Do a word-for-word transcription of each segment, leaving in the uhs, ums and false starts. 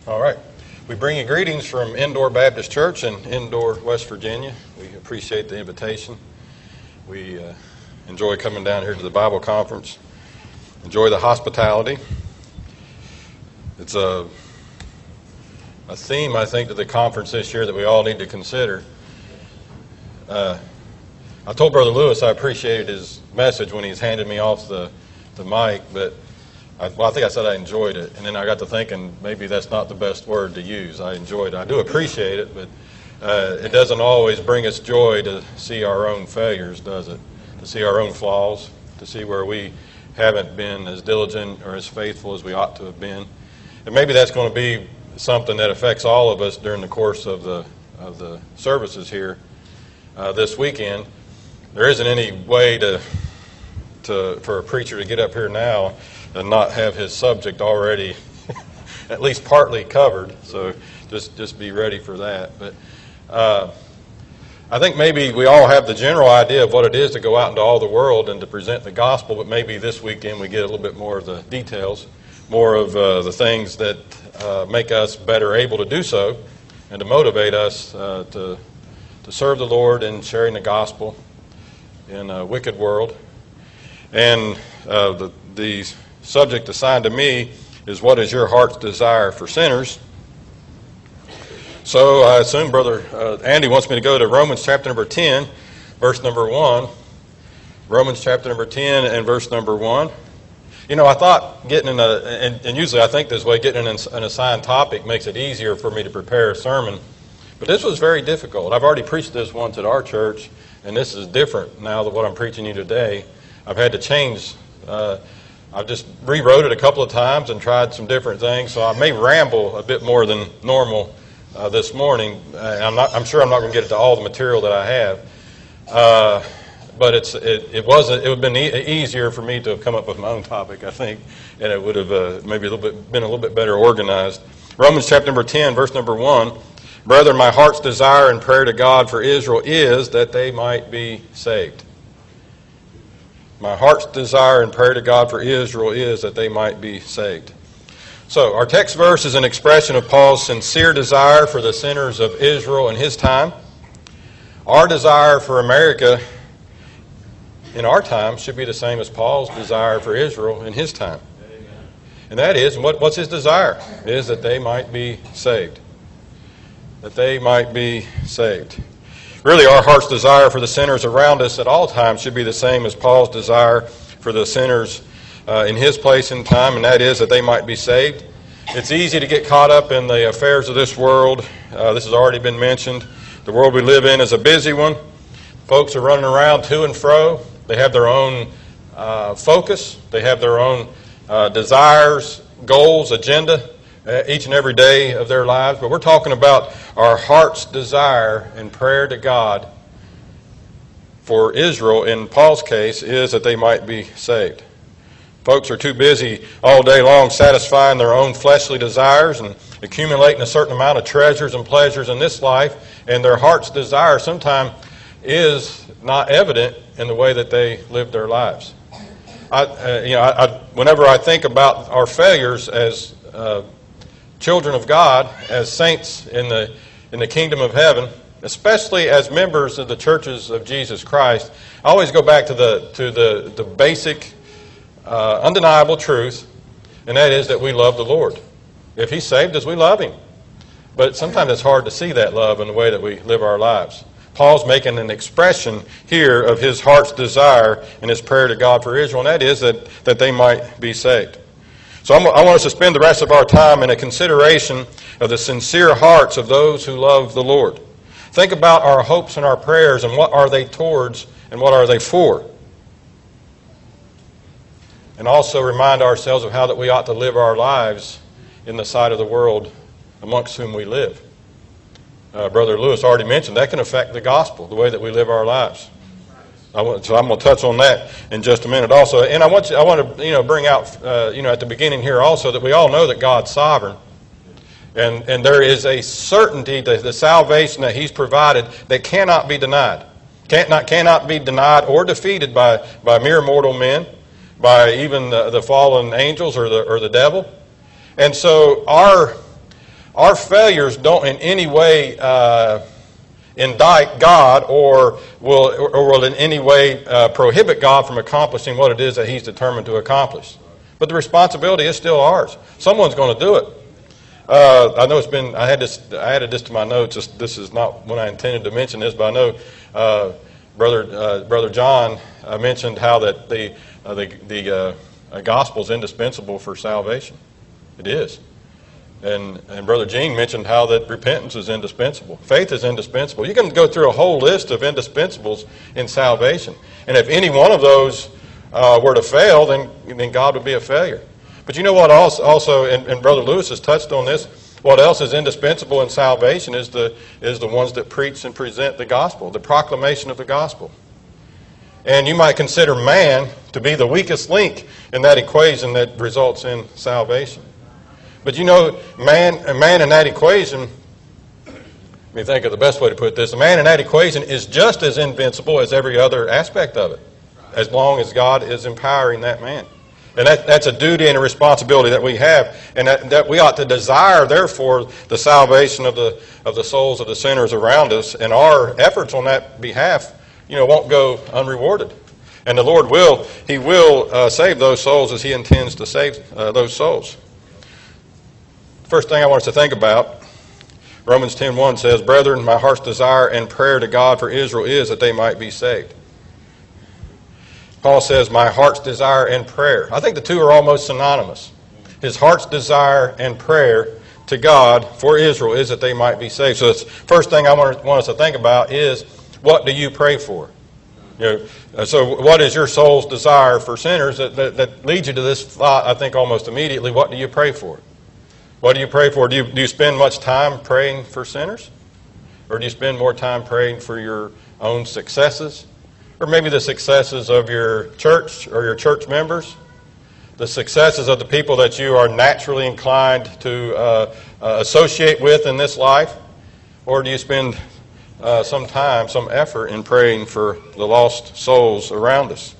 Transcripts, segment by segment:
All right. We bring you greetings from Indoor Baptist Church in Indoor, West Virginia. We appreciate the invitation. We uh, enjoy coming down here to the Bible conference. Enjoy the hospitality. It's a, a theme, I think, to the conference this year that we all need to consider. Uh, I told Brother Lewis I appreciated his message when he's handed me off the, the mic, but I, well, I think I said I enjoyed it, and then I got to thinking maybe that's not the best word to use. I enjoyed it. I do appreciate it, but uh, it doesn't always bring us joy to see our own failures, does it? To see our own flaws, to see where we haven't been as diligent or as faithful as we ought to have been. And maybe that's going to be something that affects all of us during the course of the of the services here uh, this weekend. There isn't any way to to for a preacher to get up here now and not have his subject already at least partly covered. So just just be ready for that. But uh, I think maybe we all have the general idea of what it is to go out into all the world and to present the gospel, but maybe this weekend we get a little bit more of the details, more of uh, the things that uh, make us better able to do so and to motivate us uh, to, to serve the Lord in sharing the gospel in a wicked world. And uh, the, the subject assigned to me is, what is your heart's desire for sinners? So I assume Brother uh, Andy wants me to go to Romans chapter number ten, verse number one. Romans chapter number ten and verse number one. You know, I thought getting in a, and, and usually I think this way, getting an, an assigned topic makes it easier for me to prepare a sermon. But this was very difficult. I've already preached this once at our church, and this is different now than what I'm preaching you today. I've had to change. Uh, I've just rewrote it a couple of times and tried some different things, so I may ramble a bit more than normal uh, this morning. Uh, I'm not. I'm sure I'm not going to get to all the material that I have, uh, but it's it, it wasn't. It would have been e- easier for me to have come up with my own topic, I think, and it would have uh, maybe a little bit been a little bit better organized. Romans chapter number ten, verse number one. Brethren, my heart's desire and prayer to God for Israel is that they might be saved. My heart's desire and prayer to God for Israel is that they might be saved. So, our text verse is an expression of Paul's sincere desire for the sinners of Israel in his time. Our desire for America in our time should be the same as Paul's desire for Israel in his time. And that is, what, what's his desire? It is that they might be saved. That they might be saved. Really, our heart's desire for the sinners around us at all times should be the same as Paul's desire for the sinners uh, in his place in time, and that is that they might be saved. It's easy to get caught up in the affairs of this world. Uh, this has already been mentioned. The world we live in is a busy one. Folks are running around to and fro. They have their own uh, focus. They have their own uh, desires, goals, agenda, each and every day of their lives. But we're talking about our heart's desire and prayer to God for Israel, in Paul's case, is that they might be saved. Folks are too busy all day long satisfying their own fleshly desires and accumulating a certain amount of treasures and pleasures in this life, and their heart's desire sometimes is not evident in the way that they live their lives. I, uh, you know, I, I, whenever I think about our failures as uh, children of God, as saints in the in the kingdom of heaven, especially as members of the churches of Jesus Christ, I always go back to the to the the basic, uh, undeniable truth, and that is that we love the Lord. If He saved us, we love Him. But sometimes it's hard to see that love in the way that we live our lives. Paul's making an expression here of his heart's desire and his prayer to God for Israel, and that is that, that they might be saved. So I'm, I want us to spend the rest of our time in a consideration of the sincere hearts of those who love the Lord. Think about our hopes and our prayers, and what are they towards and what are they for. And also remind ourselves of how that we ought to live our lives in the sight of the world amongst whom we live. Uh, Brother Lewis already mentioned that can affect the gospel, the way that we live our lives. I want, so I'm going to touch on that in just a minute also. And I want you, I want to you know bring out uh, you know at the beginning here also that we all know that God's sovereign, and and there is a certainty to the salvation that He's provided that cannot be denied, can't not cannot be denied or defeated by by mere mortal men, by even the, the fallen angels or the or the devil. And so our our failures don't in any way uh, indict God or will, or will in any way uh, prohibit God from accomplishing what it is that He's determined to accomplish. But the responsibility is still ours. Someone's going to do it. Uh, I know it's been, I had this, I added this to my notes. This, this is not when I intended to mention this, but I know uh, Brother uh, Brother John uh, mentioned how that the uh, the, the uh, gospel is indispensable for salvation. It is. And, and Brother Gene mentioned how that repentance is indispensable. Faith is indispensable. You can go through a whole list of indispensables in salvation. And if any one of those uh, were to fail, then, then God would be a failure. But you know what also, also and, and Brother Lewis has touched on this, what else is indispensable in salvation is the, is the ones that preach and present the gospel, the proclamation of the gospel. And you might consider man to be the weakest link in that equation that results in salvation. But you know, man, a man in that equation, let me think of the best way to put this, a man in that equation is just as invincible as every other aspect of it, as long as God is empowering that man. And that, that's a duty and a responsibility that we have, and that, that we ought to desire, therefore, the salvation of the of the souls of the sinners around us, and our efforts on that behalf, you know, won't go unrewarded. And the Lord will, He will uh, save those souls as He intends to save uh, those souls. First thing I want us to think about, Romans ten one says, "Brethren, my heart's desire and prayer to God for Israel is that they might be saved." Paul says, my heart's desire and prayer. I think the two are almost synonymous. His heart's desire and prayer to God for Israel is that they might be saved. So the first thing I want us to think about is, what do you pray for? You know, so what is your soul's desire for sinners? That, that, that leads you to this thought, I think, almost immediately. What do you pray for? What do you pray for? Do you, do you spend much time praying for sinners? Or do you spend more time praying for your own successes? Or maybe the successes of your church or your church members? The successes of the people that you are naturally inclined to uh, uh, associate with in this life? Or do you spend uh, some time, some effort in praying for the lost souls around us?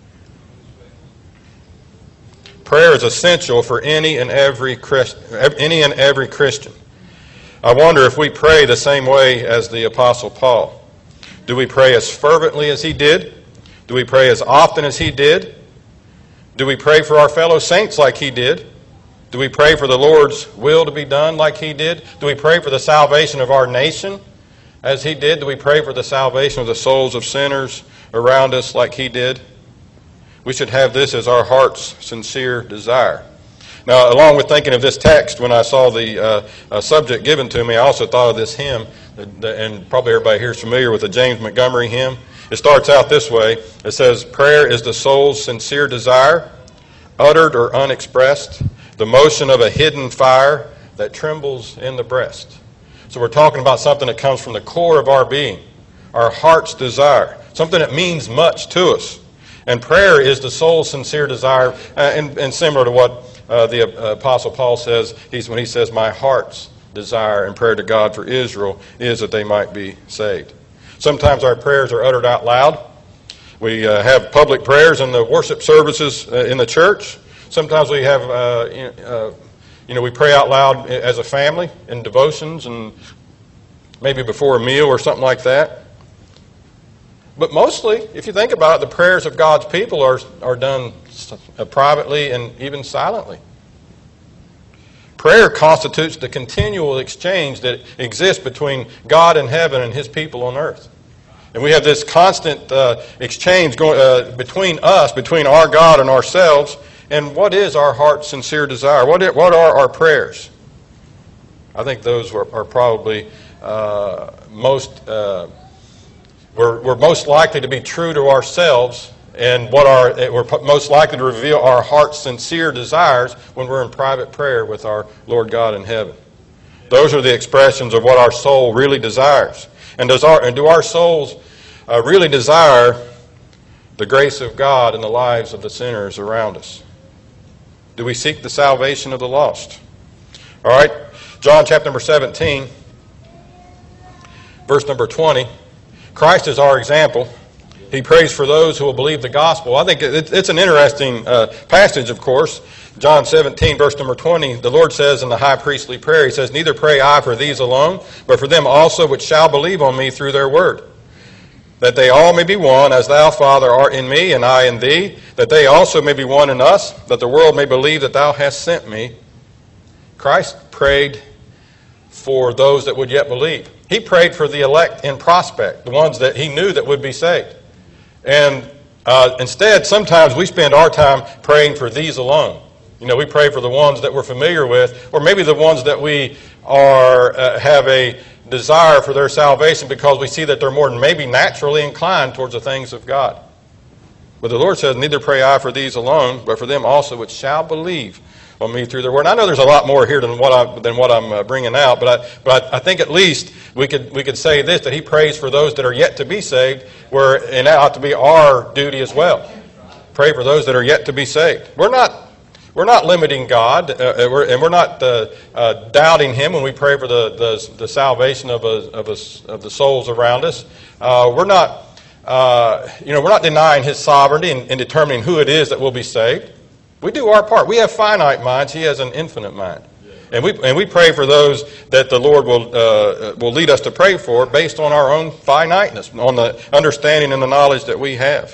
Prayer is essential for any and every Christ, any and every Christian. I wonder if we pray the same way as the Apostle Paul. Do we pray as fervently as he did? Do we pray as often as he did? Do we pray for our fellow saints like he did? Do we pray for the Lord's will to be done like he did? Do we pray for the salvation of our nation as he did? Do we pray for the salvation of the souls of sinners around us like he did? We should have this as our heart's sincere desire. Now, along with thinking of this text, when I saw the uh, uh, subject given to me, I also thought of this hymn, and probably everybody here is familiar with the James Montgomery hymn. It starts out this way. It says, "Prayer is the soul's sincere desire, uttered or unexpressed, the motion of a hidden fire that trembles in the breast." So we're talking about something that comes from the core of our being, our heart's desire, something that means much to us. And prayer is the soul's sincere desire, uh, and, and similar to what uh, the uh, Apostle Paul says, he's, when he says, my heart's desire and prayer to God for Israel is that they might be saved. Sometimes our prayers are uttered out loud. We uh, have public prayers in the worship services uh, in the church. Sometimes we have, uh, uh, you know, we pray out loud as a family in devotions and maybe before a meal or something like that. But mostly, if you think about it, the prayers of God's people are, are done privately and even silently. Prayer constitutes the continual exchange that exists between God in heaven and His people on earth. And we have this constant uh, exchange going uh, between us, between our God and ourselves. And what is our heart's sincere desire? What, it, what are our prayers? I think those are, are probably uh, most... Uh, We're, we're most likely to be true to ourselves, and what our, we're most likely to reveal our heart's sincere desires when we're in private prayer with our Lord God in heaven. Those are the expressions of what our soul really desires. And does our and do our souls uh, really desire the grace of God in the lives of the sinners around us? Do we seek the salvation of the lost? All right, John chapter number seventeen, verse number twenty. Christ is our example. He prays for those who will believe the gospel. I think it's an interesting uh, passage, of course. John seventeen, verse number twenty, the Lord says in the high priestly prayer, he says, "Neither pray I for these alone, but for them also which shall believe on me through their word, that they all may be one, as thou, Father, art in me, and I in thee, that they also may be one in us, that the world may believe that thou hast sent me." Christ prayed for those that would yet believe. He prayed for the elect in prospect, the ones that he knew that would be saved. And uh, instead, sometimes we spend our time praying for these alone. You know, we pray for the ones that we're familiar with, or maybe the ones that we are uh, have a desire for their salvation because we see that they're more maybe naturally inclined towards the things of God. But the Lord says, "Neither pray I for these alone, but for them also which shall believe on me through their word." And I know there's a lot more here than what I than what I'm uh, bringing out, but I but I, I think at least we could we could say this, that he prays for those that are yet to be saved, where and that ought to be our duty as well. Pray for those that are yet to be saved. We're not. We're not limiting God, uh, we're, and we're not uh, uh, doubting Him when we pray for the, the, the salvation of, a, of, a, of the souls around us. Uh, we're not, uh, you know, we're not denying His sovereignty in, in determining who it is that will be saved. We do our part. We have finite minds. He has an infinite mind, and we and we pray for those that the Lord will uh, will lead us to pray for based on our own finiteness, on the understanding and the knowledge that we have.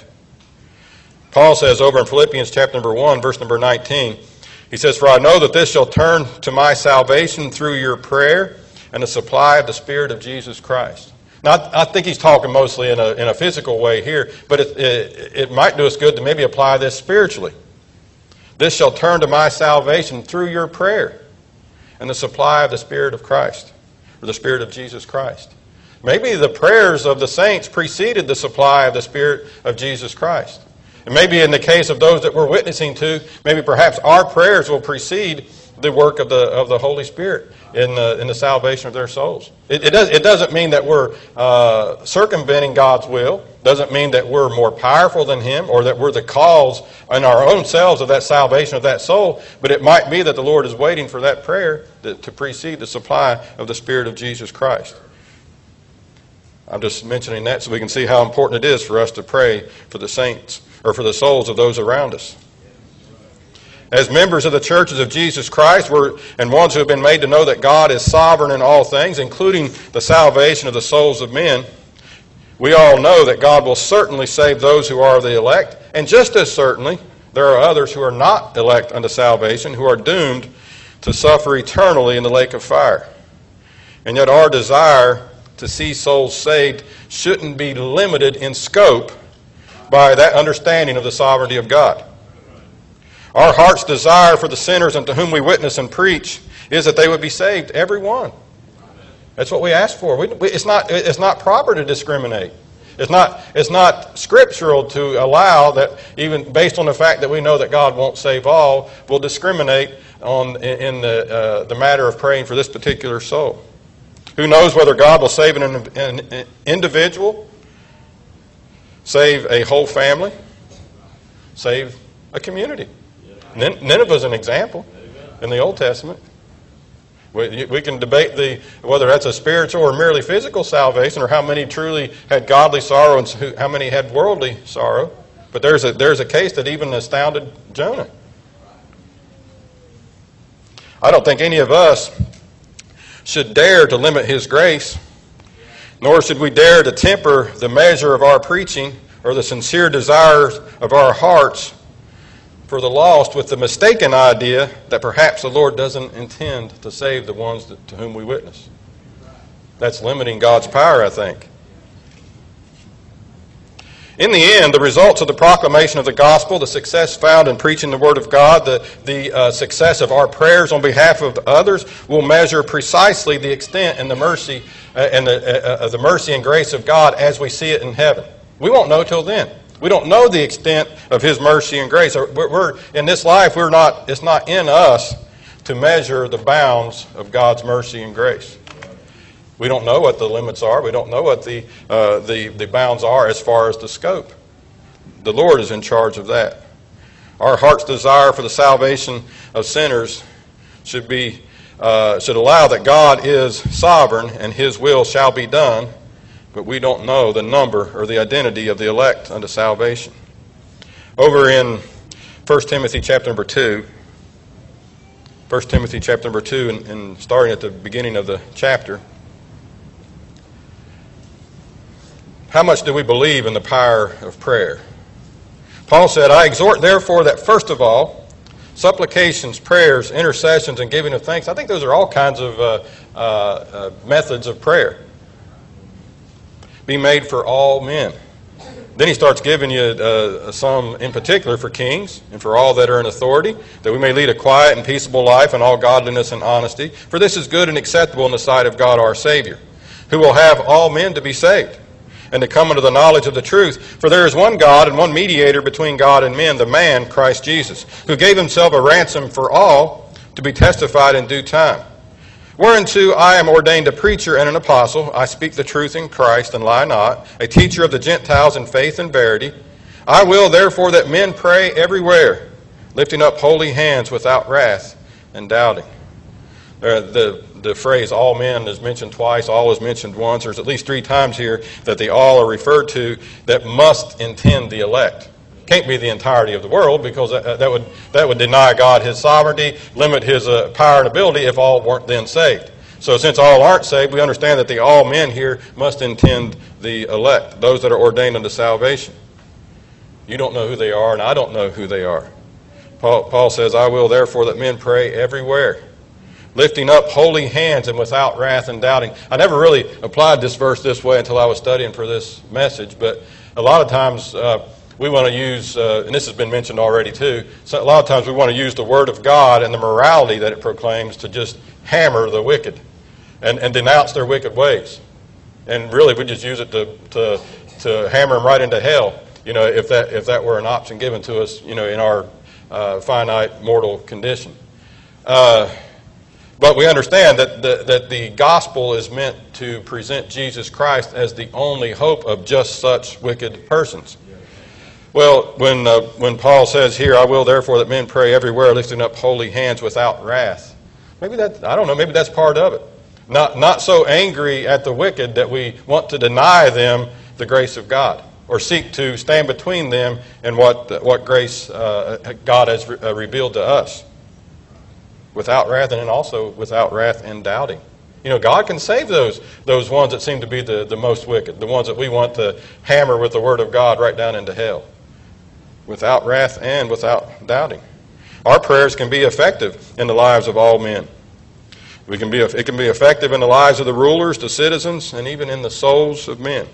Paul says over in Philippians chapter number one, verse number nineteen, he says, "For I know that this shall turn to my salvation through your prayer and the supply of the Spirit of Jesus Christ." Now, I think he's talking mostly in a, in a physical way here, but it, it, it might do us good to maybe apply this spiritually. "This shall turn to my salvation through your prayer and the supply of the Spirit of Christ," or the Spirit of Jesus Christ. Maybe the prayers of the saints preceded the supply of the Spirit of Jesus Christ. And maybe in the case of those that we're witnessing to, maybe perhaps our prayers will precede the work of the of the Holy Spirit in the in the salvation of their souls. It, it does it doesn't mean that we're uh, circumventing God's will. Doesn't mean that we're more powerful than Him or that we're the cause in our own selves of that salvation of that soul. But it might be that the Lord is waiting for that prayer to, to precede the supply of the Spirit of Jesus Christ. I'm just mentioning that so we can see how important it is for us to pray for the saints, or for the souls of those around us. As members of the churches of Jesus Christ, we're, and ones who have been made to know that God is sovereign in all things, including the salvation of the souls of men, we all know that God will certainly save those who are the elect, and just as certainly, there are others who are not elect unto salvation, who are doomed to suffer eternally in the lake of fire. And yet our desire to see souls saved shouldn't be limited in scope by that understanding of the sovereignty of God. Our heart's desire for the sinners unto whom we witness and preach is that they would be saved, every one. That's what we ask for. We, we, it's not, it's not proper to discriminate. It's not, it's not scriptural to allow that, even based on the fact that we know that God won't save all, we'll discriminate on, in, in the, uh, the matter of praying for this particular soul. Who knows whether God will save an, an individual, save a whole family, save a community. Nineveh is an example in the Old Testament. We, we can debate the whether that's a spiritual or merely physical salvation, or how many truly had godly sorrow and who, how many had worldly sorrow. But there's a, there's a case that even astounded Jonah. I don't think any of us should dare to limit His grace, nor should we dare to temper the measure of our preaching or the sincere desires of our hearts for the lost with the mistaken idea that perhaps the Lord doesn't intend to save the ones that, to whom we witness. That's limiting God's power, I think. In the end, the results of the proclamation of the gospel, the success found in preaching the Word of God, the, the uh, success of our prayers on behalf of others will measure precisely the extent and the mercy uh, and the, uh, the mercy and grace of God as we see it in heaven. We won't know till then. We don't know the extent of His mercy and grace. We're, we're in this life. We're not. It's not in us to measure the bounds of God's mercy and grace. We don't know what the limits are. We don't know what the, uh, the, the bounds are as far as the scope. The Lord is in charge of that. Our heart's desire for the salvation of sinners should be uh, should allow that God is sovereign and His will shall be done, but we don't know the number or the identity of the elect unto salvation. Over in First Timothy chapter number two, First Timothy chapter number two, and, and starting at the beginning of the chapter. How much do we believe in the power of prayer? Paul said, I exhort therefore that first of all, supplications, prayers, intercessions, and giving of thanks. I think those are all kinds of uh, uh, uh, methods of prayer. Be made for all men. Then he starts giving you uh, some in particular for kings and for all that are in authority, that we may lead a quiet and peaceable life in all godliness and honesty. For this is good and acceptable in the sight of God our Savior, who will have all men to be saved and to come unto the knowledge of the truth. For there is one God and one mediator between God and men, the man, Christ Jesus, who gave himself a ransom for all to be testified in due time. Whereunto I am ordained a preacher and an apostle. I speak the truth in Christ and lie not, a teacher of the Gentiles in faith and verity. I will therefore that men pray everywhere, lifting up holy hands without wrath and doubting. Uh, the, the phrase all men is mentioned twice, all is mentioned once. There's at least three times here that the all are referred to that must intend the elect. Can't be the entirety of the world, because that, that would that would deny God his sovereignty, limit his uh, power and ability if all weren't then saved. So since all aren't saved, we understand that the all men here must intend the elect, those that are ordained unto salvation. You don't know who they are, and I don't know who they are. Paul, Paul says, I will therefore that men pray everywhere, lifting up holy hands and without wrath and doubting. I never really applied this verse this way until I was studying for this message, but a lot of times uh, we want to use, uh, and this has been mentioned already too, so a lot of times we want to use the Word of God and the morality that it proclaims to just hammer the wicked and, and denounce their wicked ways. And really we just use it to, to, to hammer them right into hell, you know, if that, if that were an option given to us, you know, in our uh, finite mortal condition. Uh, But we understand that the, that the gospel is meant to present Jesus Christ as the only hope of just such wicked persons. Well, when uh, when Paul says here, I will therefore that men pray everywhere, lifting up holy hands without wrath. Maybe that, I don't know, maybe that's part of it. Not, not so angry at the wicked that we want to deny them the grace of God, or seek to stand between them and what, what grace uh, God has re- uh, revealed to us. Without wrath, and then also without wrath and doubting. You know, God can save those those ones that seem to be the, the most wicked, the ones that we want to hammer with the Word of God right down into hell. Without wrath and without doubting. Our prayers can be effective in the lives of all men. We can be, it can be effective in the lives of the rulers, the citizens, and even in the souls of men.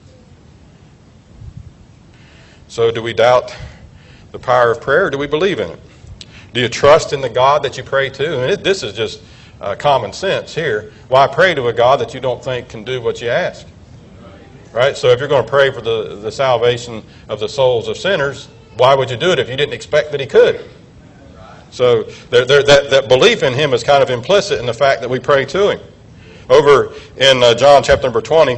So do we doubt the power of prayer, or do we believe in it? Do you trust in the God that you pray to? And it, this is just uh, common sense here. Why pray to a God that you don't think can do what you ask? Right? So if you're going to pray for the, the salvation of the souls of sinners, why would you do it if you didn't expect that he could? So there, there, that, that belief in him is kind of implicit in the fact that we pray to him. Over in uh, John chapter number twenty,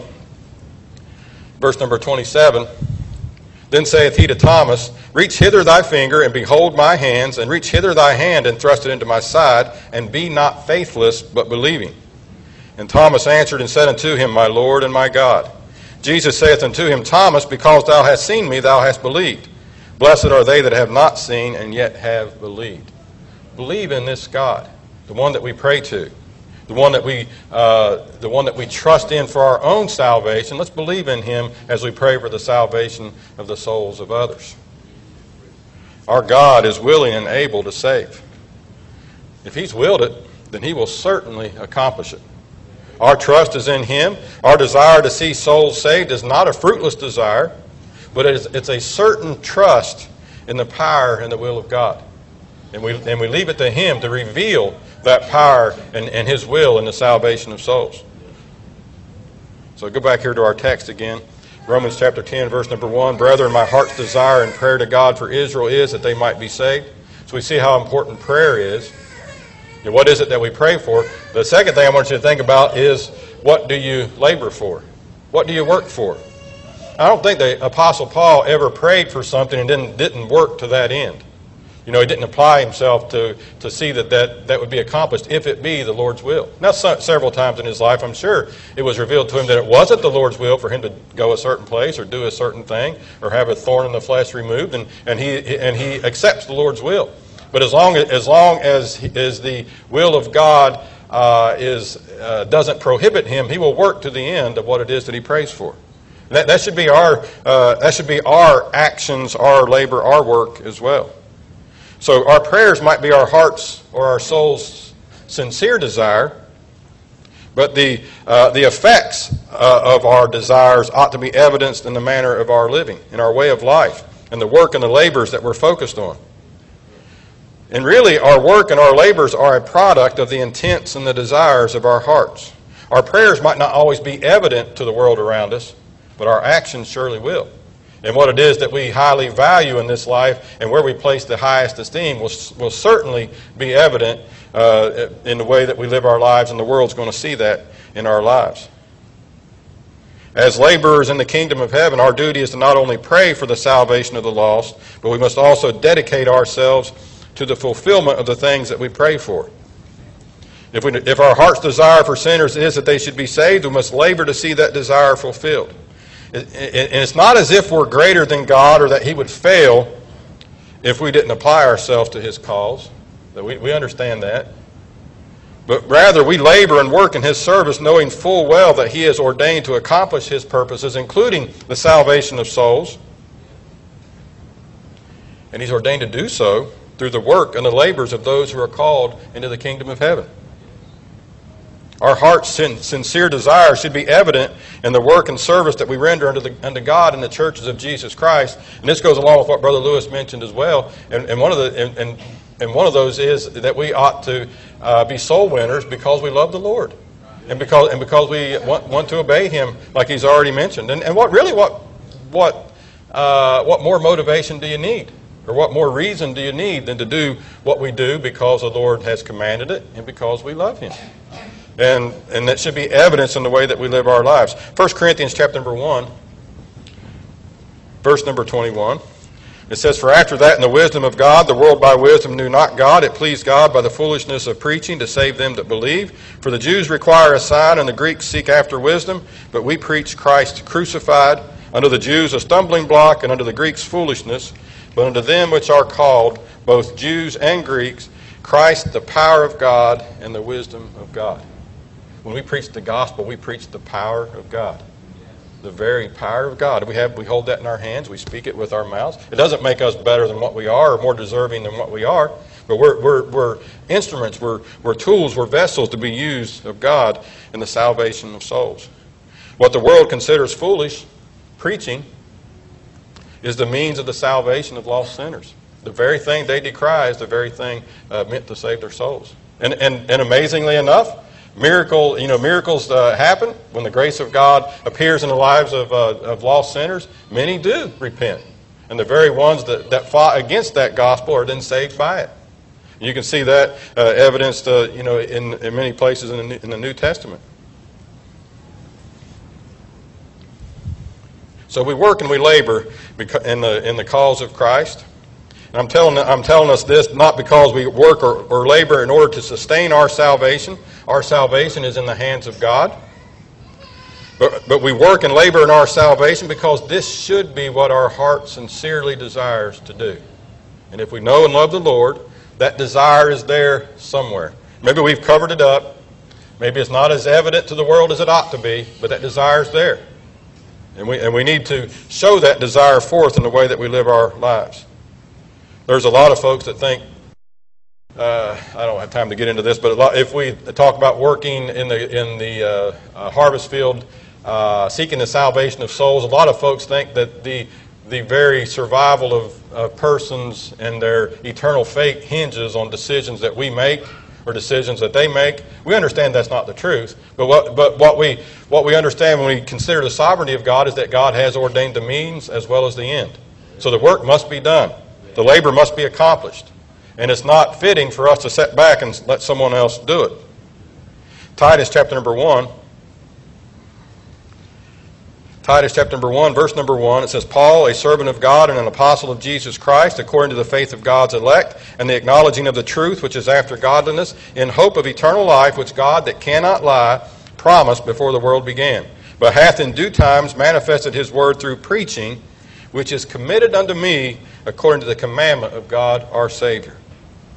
verse number twenty-seven, then saith he to Thomas, reach hither thy finger, and behold my hands, and reach hither thy hand, and thrust it into my side, and be not faithless, but believing. And Thomas answered and said unto him, my Lord and my God. Jesus saith unto him, Thomas, because thou hast seen me, thou hast believed. Blessed are they that have not seen, and yet have believed. Believe in this God, the one that we pray to, the one that we, uh, the one that we trust in for our own salvation. Let's believe in him as we pray for the salvation of the souls of others. Our God is willing and able to save. If he's willed it, then he will certainly accomplish it. Our trust is in him. Our desire to see souls saved is not a fruitless desire, but it is, it's a certain trust in the power and the will of God. And we, and we leave it to him to reveal that power and, and his will in the salvation of souls. So go back here to our text again. Romans chapter ten, verse number one. Brethren, my heart's desire and prayer to God for Israel is that they might be saved. So we see how important prayer is. And what is it that we pray for? The second thing I want you to think about is, what do you labor for? What do you work for? I don't think the Apostle Paul ever prayed for something and didn't, didn't work to that end. You know, he didn't apply himself to, to see that, that that would be accomplished if it be the Lord's will. Now, so, several times in his life, I'm sure it was revealed to him that it wasn't the Lord's will for him to go a certain place or do a certain thing or have a thorn in the flesh removed, and, and, he, and he accepts the Lord's will. But as long as, as, long as, as the will of God uh, is, uh, doesn't prohibit him, he will work to the end of what it is that he prays for. That, that, should be our, uh, that should be our actions, our labor, our work as well. So our prayers might be our heart's or our soul's sincere desire, but the, uh, the effects uh, of our desires ought to be evidenced in the manner of our living, in our way of life, and the work and the labors that we're focused on. And really, our work and our labors are a product of the intents and the desires of our hearts. Our prayers might not always be evident to the world around us, but our actions surely will. And what it is that we highly value in this life and where we place the highest esteem will, will certainly be evident uh, in the way that we live our lives, and the world's going to see that in our lives. As laborers in the kingdom of heaven, our duty is to not only pray for the salvation of the lost, but we must also dedicate ourselves to the fulfillment of the things that we pray for. If, we, if our heart's desire for sinners is that they should be saved, we must labor to see that desire fulfilled. And it's not as if we're greater than God or that he would fail if we didn't apply ourselves to his cause. We, we understand that. But rather, we labor and work in his service, knowing full well that he is ordained to accomplish his purposes, including the salvation of souls. And he's ordained to do so through the work and the labors of those who are called into the kingdom of heaven. Our heart's sincere desire should be evident in the work and service that we render unto, the, unto God in the churches of Jesus Christ. And this goes along with what Brother Lewis mentioned as well. And, and one of the and, and, and one of those is that we ought to uh, be soul winners because we love the Lord, and because and because we want, want to obey him, like he's already mentioned. And, and what really what what uh, what more motivation do you need, or what more reason do you need than to do what we do because the Lord has commanded it and because we love him? And and that should be evidence in the way that we live our lives. First Corinthians chapter number one, verse number twenty-one. It says, "For after that in the wisdom of God, the world by wisdom knew not God. It pleased God by the foolishness of preaching to save them that believe. For the Jews require a sign, and the Greeks seek after wisdom. But we preach Christ crucified, unto the Jews a stumbling block, and unto the Greeks foolishness. But unto them which are called, both Jews and Greeks, Christ the power of God and the wisdom of God." When we preach the gospel, we preach the power of God. The very power of God. We have, we hold that in our hands. We speak it with our mouths. It doesn't make us better than what we are or more deserving than what we are. But we're, we're, we're instruments, we're, we're tools, we're vessels to be used of God in the salvation of souls. What the world considers foolish, preaching, is the means of the salvation of lost sinners. The very thing they decry is the very thing uh, meant to save their souls. And, and, and amazingly enough, Miracle, you know, miracles uh, happen when the grace of God appears in the lives of, uh, of lost sinners. Many do repent, and the very ones that, that fought against that gospel are then saved by it. You can see that uh, evidenced, uh, you know, in, in many places in the, New, in the New Testament. So we work and we labor in the in the cause of Christ. And I'm telling I'm telling us this not because we work or, or labor in order to sustain our salvation. Our salvation is in the hands of God. But, but we work and labor in our salvation because this should be what our heart sincerely desires to do. And if we know and love the Lord, that desire is there somewhere. Maybe we've covered it up. Maybe it's not as evident to the world as it ought to be, but that desire is there. And we, and we need to show that desire forth in the way that we live our lives. There's a lot of folks that think, uh, I don't have time to get into this, but a lot, if we talk about working in the in the uh, uh, harvest field, uh, seeking the salvation of souls, a lot of folks think that the the very survival of uh, persons and their eternal fate hinges on decisions that we make or decisions that they make. We understand that's not the truth, but what but what we what we understand when we consider the sovereignty of God is that God has ordained the means as well as the end. So the work must be done. The labor must be accomplished. And it's not fitting for us to sit back and let someone else do it. Titus chapter number one. Titus chapter number one, verse number one, it says, "Paul, a servant of God and an apostle of Jesus Christ, according to the faith of God's elect, and the acknowledging of the truth which is after godliness, in hope of eternal life, which God that cannot lie promised before the world began, but hath in due times manifested his word through preaching, which is committed unto me according to the commandment of God our Savior."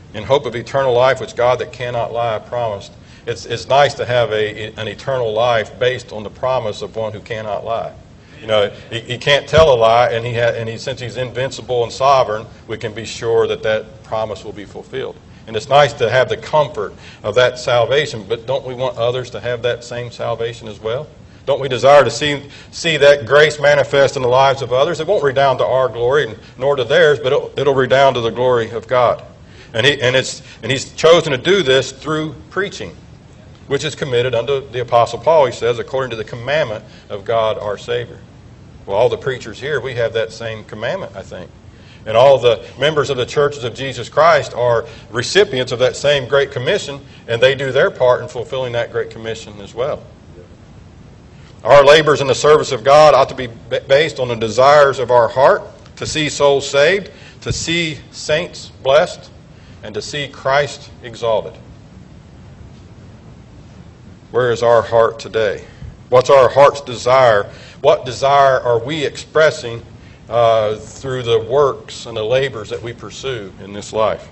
in hope of eternal life, which God that cannot lie promised. It's, it's nice to have a, an eternal life based on the promise of one who cannot lie. You know, he, he can't tell a lie, and he ha, and he, since he's invincible and sovereign, we can be sure that that promise will be fulfilled. And it's nice to have the comfort of that salvation, but don't we want others to have that same salvation as well? Don't we desire to see see that grace manifest in the lives of others? It won't redound to our glory, nor to theirs, but it'll, it'll redound to the glory of God. And he and it's and he's chosen to do this through preaching, which is committed unto the Apostle Paul, he says, according to the commandment of God our Savior. Well, all the preachers here, we have that same commandment, I think. And all the members of the churches of Jesus Christ are recipients of that same Great Commission, and they do their part in fulfilling that Great Commission as well. Our labors in the service of God ought to be based on the desires of our heart, to see souls saved, to see saints blessed, and to see Christ exalted. Where is our heart today? What's our heart's desire? What desire are we expressing uh, through the works and the labors that we pursue in this life?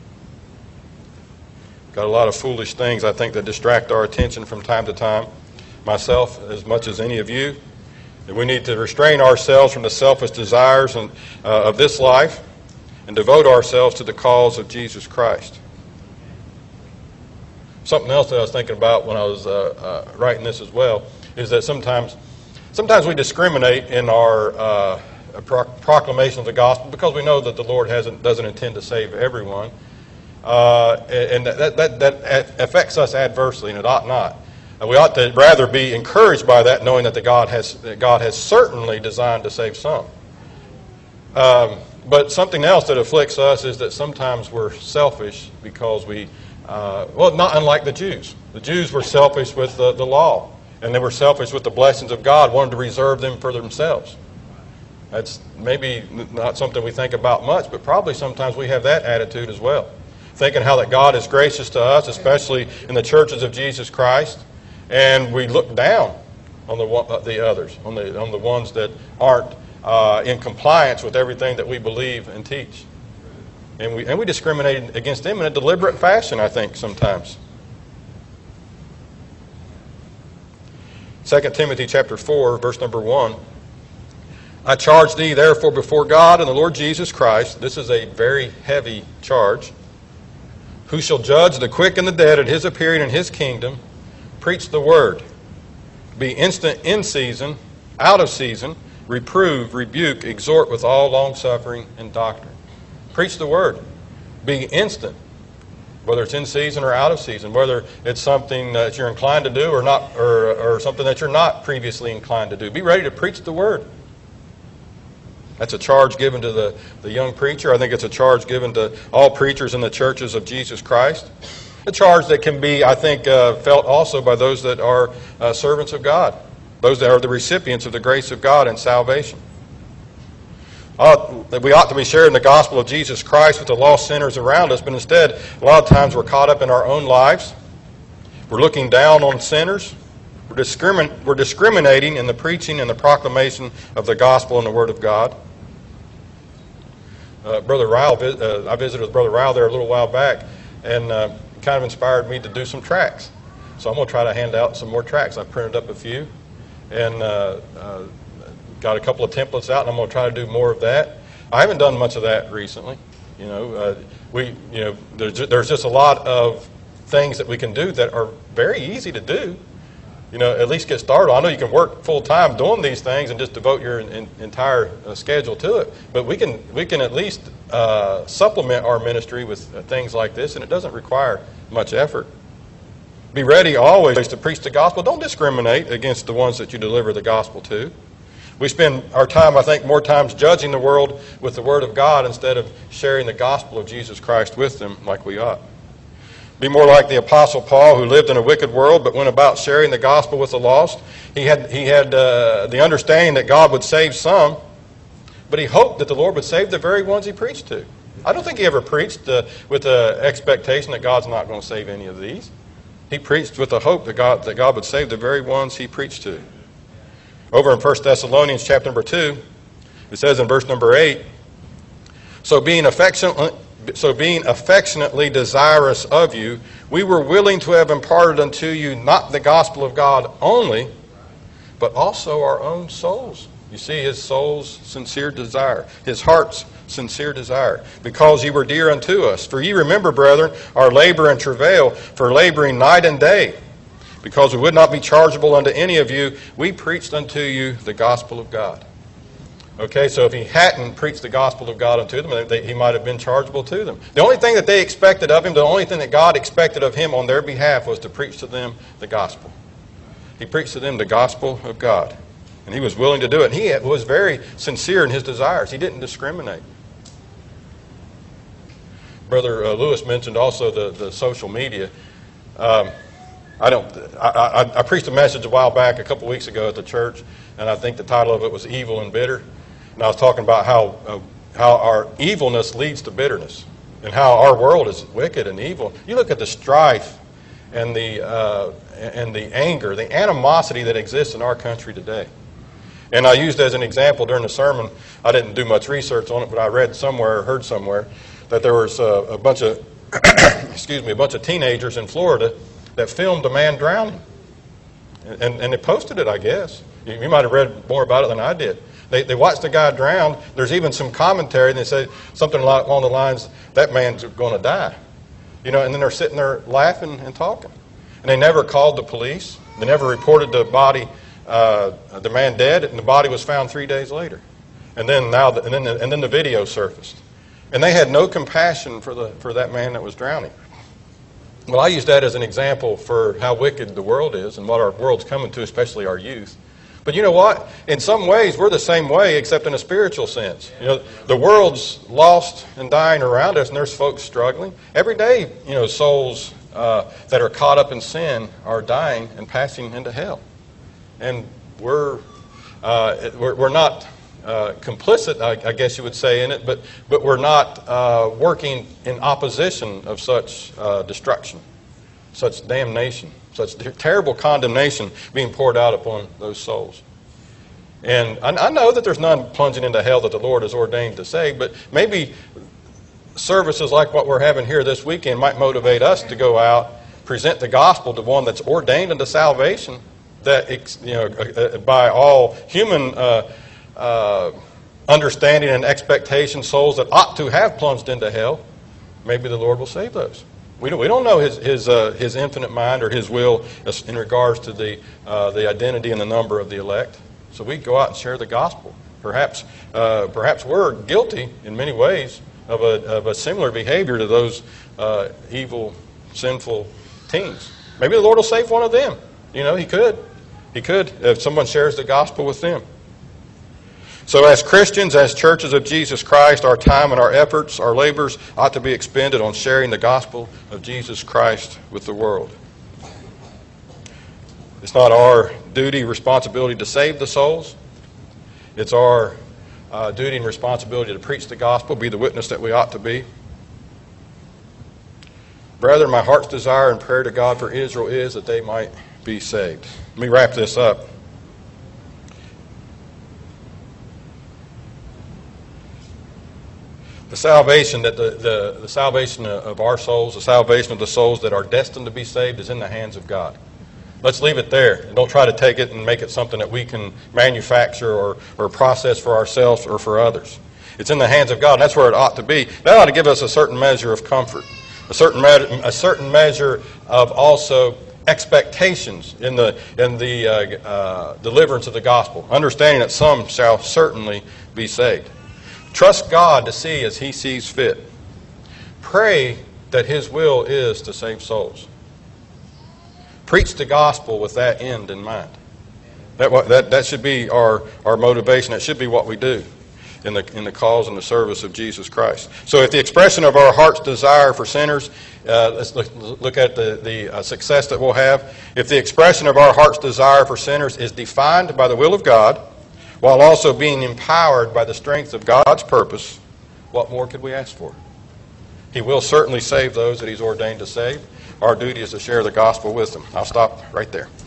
Got a lot of foolish things, I think, that distract our attention from time to time. Myself, as much as any of you, that we need to restrain ourselves from the selfish desires and, uh, of this life and devote ourselves to the cause of Jesus Christ. Something else that I was thinking about when I was uh, uh, writing this as well is that sometimes sometimes we discriminate in our uh, pro- proclamation of the gospel because we know that the Lord hasn't doesn't intend to save everyone, uh, and that, that, that affects us adversely, and it ought not. Uh, we ought to rather be encouraged by that, knowing that the God has that God has certainly designed to save some. Um, but something else that afflicts us is that sometimes we're selfish because we Uh, well, not unlike the Jews. The Jews were selfish with the, the law, and they were selfish with the blessings of God, wanted to reserve them for themselves. That's maybe not something we think about much, but probably sometimes we have that attitude as well. Thinking how that God is gracious to us, especially in the churches of Jesus Christ, and we look down on the uh, the others, on the on the ones that aren't uh, in compliance with everything that we believe and teach. And we and we discriminate against them in a deliberate fashion, I think, sometimes. Second Timothy chapter four, verse number one. I charge thee therefore before God and the Lord Jesus Christ, this is a very heavy charge, who shall judge the quick and the dead at his appearing in his kingdom, preach the word. Be instant in season, out of season, reprove, rebuke, exhort with all longsuffering and doctrine. Preach the word. Be instant, whether it's in season or out of season, whether it's something that you're inclined to do or not, or, or something that you're not previously inclined to do. Be ready to preach the word. That's a charge given to the, the young preacher. I think it's a charge given to all preachers in the churches of Jesus Christ. A charge that can be, I think, uh, felt also by those that are uh, servants of God, those that are the recipients of the grace of God and salvation. Uh, we ought to be sharing the gospel of Jesus Christ with the lost sinners around us, but instead, a lot of times we're caught up in our own lives. We're looking down on sinners. We're, discrimin- we're discriminating in the preaching and the proclamation of the gospel and the Word of God. Uh, Brother Ryle, uh, I visited with Brother Ryle there a little while back, and uh, it kind of inspired me to do some tracts. So I'm going to try to hand out some more tracts. I printed up a few, and uh, uh, got a couple of templates out, and I'm going to try to do more of that. I haven't done much of that recently. You know, uh, we, you know, there's just, there's just a lot of things that we can do that are very easy to do. You know, at least get started. I know you can work full time doing these things and just devote your in, entire uh, schedule to it. But we can we can at least uh, supplement our ministry with uh, things like this, and it doesn't require much effort. Be ready always to preach the gospel. Don't discriminate against the ones that you deliver the gospel to. We spend our time, I think, more times judging the world with the Word of God instead of sharing the gospel of Jesus Christ with them like we ought. Be more like the Apostle Paul, who lived in a wicked world but went about sharing the gospel with the lost. He had, he had uh, the understanding that God would save some, but he hoped that the Lord would save the very ones he preached to. I don't think he ever preached uh, with the expectation that God's not going to save any of these. He preached with the hope that God, that God would save the very ones he preached to. Over in First Thessalonians chapter number two, it says in verse number eight, So being affectionately, so being affectionately desirous of you, we were willing to have imparted unto you not the gospel of God only, but also our own souls. You see his soul's sincere desire, his heart's sincere desire, because ye were dear unto us. For ye remember, brethren, our labor and travail, for laboring night and day, because we would not be chargeable unto any of you, we preached unto you the gospel of God. Okay, so if he hadn't preached the gospel of God unto them, they, he might have been chargeable to them. The only thing that they expected of him, the only thing that God expected of him on their behalf was to preach to them the gospel. He preached to them the gospel of God. And he was willing to do it. And he was very sincere in his desires. He didn't discriminate. Brother uh, Lewis mentioned also the, the social media. Um, I don't. I, I, I preached a message a while back, a couple weeks ago at the church, and I think the title of it was "Evil and Bitter." And I was talking about how uh, how our evilness leads to bitterness, and how our world is wicked and evil. You look at the strife and the uh, and the anger, the animosity that exists in our country today. And I used as an example during the sermon. I didn't do much research on it, but I read somewhere or heard somewhere that there was a, a bunch of excuse me, a bunch of teenagers in Florida that filmed a man drowning, and, and, and they posted it, I guess. You, you might have read more about it than I did. They, they watched the guy drown. There's even some commentary, and they say something along the lines, that man's going to die. You know, and then they're sitting there laughing and talking. And they never called the police. They never reported the body, uh, the man dead, and the body was found three days later. And then now, the, and then the, and then the video surfaced. And they had no compassion for the for that man that was drowning. Well, I use that as an example for how wicked the world is and what our world's coming to, especially our youth. But you know what? In some ways, we're the same way, except in a spiritual sense. You know, the world's lost and dying around us, and there's folks struggling. Every day, you know, souls uh, that are caught up in sin are dying and passing into hell. And we're uh, we're, we're not uh, complicit, I, I guess you would say, in it, but but we're not uh, working in opposition of such uh, destruction, such damnation, such terrible condemnation being poured out upon those souls. And I, I know that there's none plunging into hell that the Lord has ordained to save, but maybe services like what we're having here this weekend might motivate us to go out, present the gospel to one that's ordained unto salvation, that, you know, by all human uh, uh, understanding and expectation, souls that ought to have plunged into hell, maybe the Lord will save those. We don't, we don't know his his, uh, his infinite mind or his will in regards to the uh, the identity and the number of the elect. So we go out and share the gospel. Perhaps uh, perhaps we're guilty in many ways of a of a similar behavior to those uh, evil, sinful teens. Maybe the Lord will save one of them. You know, He could. He could if someone shares the gospel with them. So as Christians, as churches of Jesus Christ, our time and our efforts, our labors ought to be expended on sharing the gospel of Jesus Christ with the world. It's not our duty, responsibility to save the souls. It's our uh, duty and responsibility to preach the gospel, be the witness that we ought to be. Brethren, my heart's desire and prayer to God for Israel is that they might be saved. Let me wrap this up. The salvation that the, the, the salvation of our souls, the salvation of the souls that are destined to be saved is in the hands of God. Let's leave it there and don't try to take it and make it something that we can manufacture or, or process for ourselves or for others. It's in the hands of God, and that's where it ought to be. That ought to give us a certain measure of comfort, a certain me- a certain measure of also expectations in the in the uh, uh, deliverance of the gospel, understanding that some shall certainly be saved. Trust God to see as He sees fit. Pray that His will is to save souls. Preach the gospel with that end in mind. That that that should be our, our motivation. That should be what we do in the in the cause and the service of Jesus Christ. So if the expression of our heart's desire for sinners, uh, let's look, look at the, the uh, success that we'll have. If the expression of our heart's desire for sinners is defined by the will of God, while also being empowered by the strength of God's purpose, what more could we ask for? He will certainly save those that He's ordained to save. Our duty is to share the gospel with them. I'll stop right there.